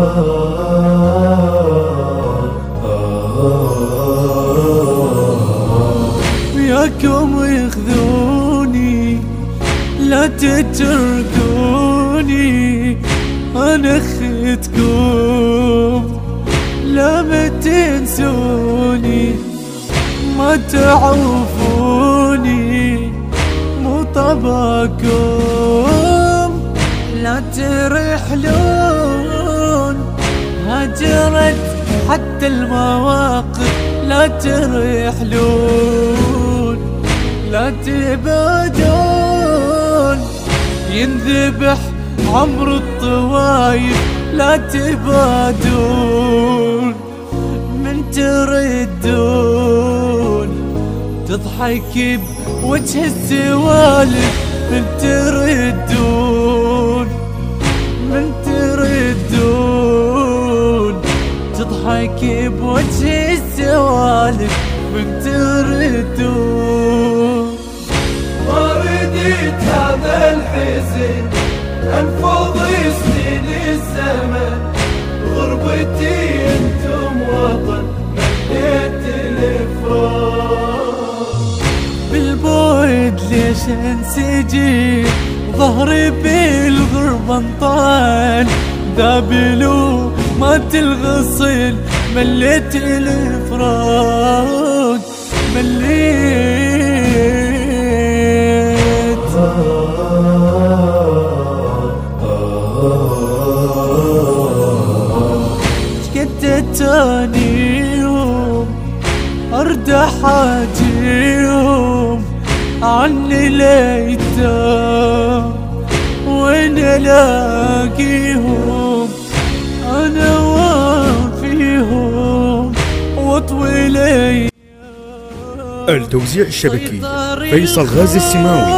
وياكم يخذوني لا تتركوني، أنا أختكم لا ما تنسوني، ما تعوفوني مو طبعكم، لا ترحلون هجرت حتى المواقف، لا ترحلون لا تبعدون، ينذبح عمر الطوايف لا تبادون، من تردون تضحك بوجه السوالف، من تردون من تردون تضحك بوجه السوالف، من تردون. ما رديت هذا الحزن انفض سنين الزمن، غربتي انتم وطن مليت الافراح، بالبعد ليش انسجن ظهري بالغربة انطال، ذابلو ما تلغصن مليت الافراق، مليت تانيهم أردح حاجيهم عني ليتام، وين الاقيهم انا وفيهم وطويلي. التوزيع الشبكي فيصل غازي السماوي.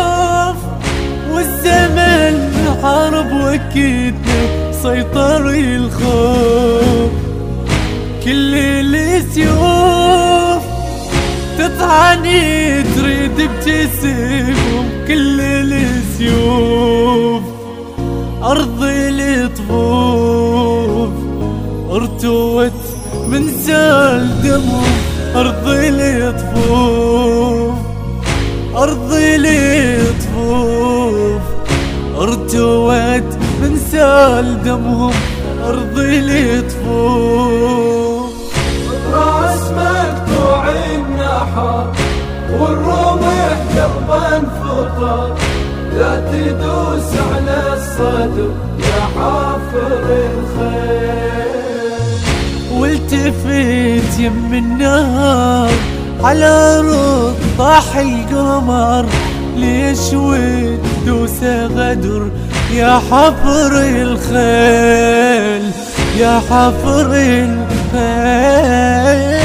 والزمن حرب وكيدنا سيطر الخوف، كل السيوف تطعني تريد بجسمهم، كل السيوف أرض الطفوف ارتوت من زال دمهم، أرض الطفوف أرض الطفوف ارتوت من زال دمهم، أرض الطفوف. راس مقطوع النحر والرمح دربا فطر، لا تدوس على الصدر يا حافر الخيل، والتفت يم النهار على رض طاح القمر، ليش ودوس غدر يا حفر الخيل، يا حفر الخيل.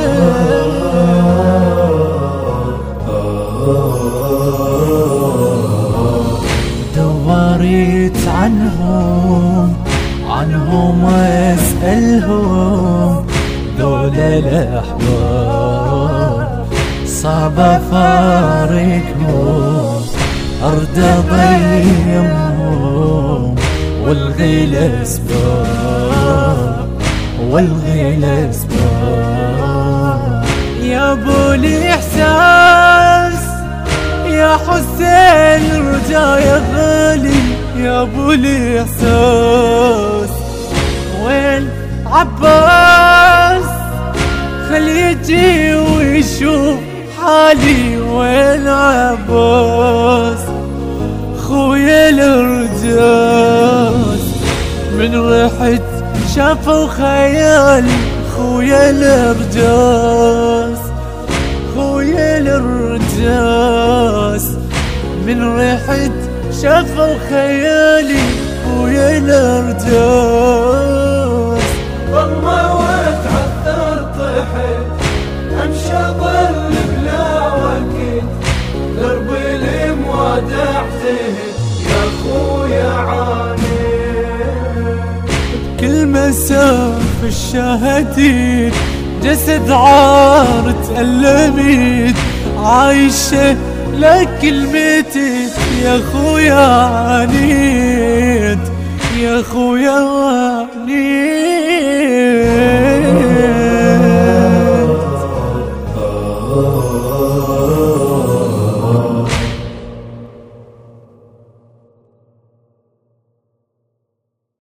دوريت عنهم اسألهم، ذولا الأحباب صعب فارقهم، أرض ضيمهم والغي الأسباب، والغي الأسباب. يا ابو الإحساس يا حسين رجا يا غالي، يا ابو الإحساس وين عباس، خلي يجي ويشوف حالي، وين عباس خويا الرجاس، من رحت شافوا خيالي، خويا الرجاس خويا الرجاس، من رحت شافوا خيالي، خويا الرجاس. والله واتعثر طحت امشى ظل بلا وقت، درب الموادع تهت يا خويا عانيت، كل مساف الشهديد جسد عار تألمت، عايشة لك كلمتك يا خويا عانيت، يا خويا رانيت